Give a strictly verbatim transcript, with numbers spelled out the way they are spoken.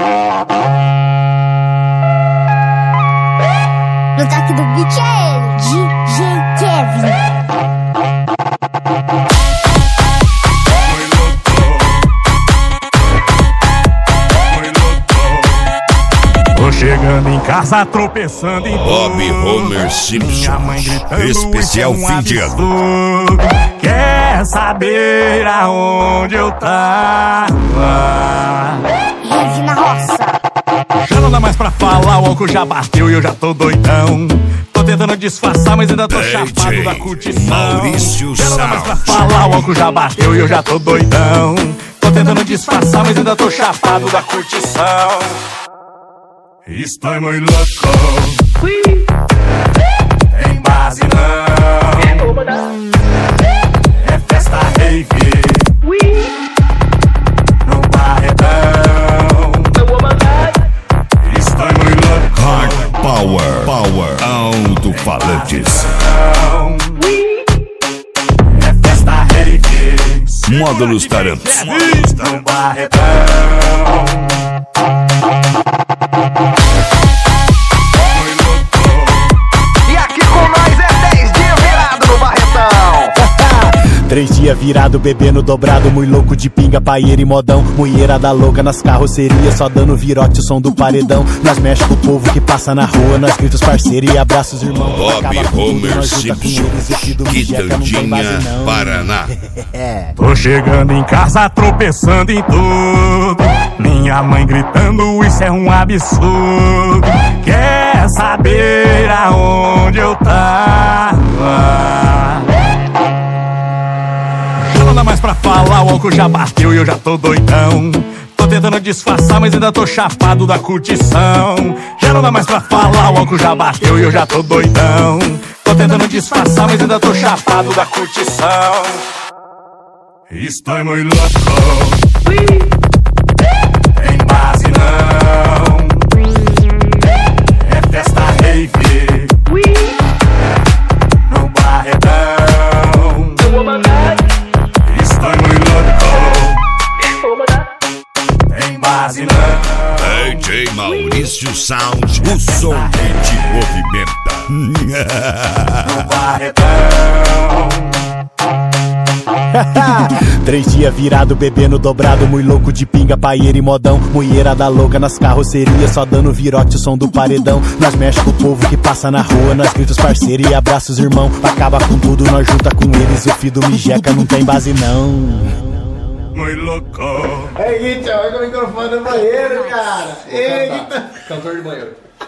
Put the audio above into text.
No toque do beat é ele, D J Kevin. Tô chegando em casa, tropeçando em Bob Homer Simpson, especial fim de ano. Quer saber aonde eu tava? Rave na roça. Já não dá mais pra falar, o álcool já bateu e eu já tô doidão. Tô tentando disfarçar, mas ainda tô D J chapado da curtição. Maurício Já não dá mais pra Sound. falar, o álcool já bateu e eu já tô doidão. Tô tentando disfarçar, mas ainda tô chapado da curtição. Estou muito louco. Tem base não. É festa rave. No barretão. Estou muito louco. Hard Power, Power, alto-falantes. É festa rave. Módulos Tarantos. No barretão. E aqui com nós é dez dias virado no Barretão. Três dias virado, bebendo dobrado, muito louco de pinga, paieira e modão. Mulherada louca nas carrocerias, só dando virote o som do paredão. Nós mexe com o povo que passa na rua, nós gritos parceiro e abraços irmão. Bob Homer Simpson, Quitandinha, Paraná. Tô chegando em casa, tropeçando em tudo. Minha mãe gritando, isso é um absurdo. Quer saber aonde eu tava? Já não dá mais pra falar, o álcool já bateu e eu já tô doidão. Tô tentando disfarçar, mas ainda tô chapado da curtição. Já não dá mais pra falar, o álcool já bateu e eu já tô doidão. Tô tentando disfarçar, mas ainda tô chapado da curtição. Estou muito louco. Tem base não. É festa rave. No barretão. Estou muito louco. Tem base não. D J Maurício Sound, o som que te movimenta. No barretão. Três dias virado, bebendo dobrado, muito louco de pinga, paieira e modão. Mulherada louca nas carrocerias, só dando virote o som do paredão. Nós mexe com o povo que passa na rua, nós gritos parceiro e abraços irmão. Acaba com tudo, nós junta com eles, o filho do Mijeca não tem base não. Muito louco. É, Gui, olha o microfone do banheiro, cara. Eita. Cantor de banheiro.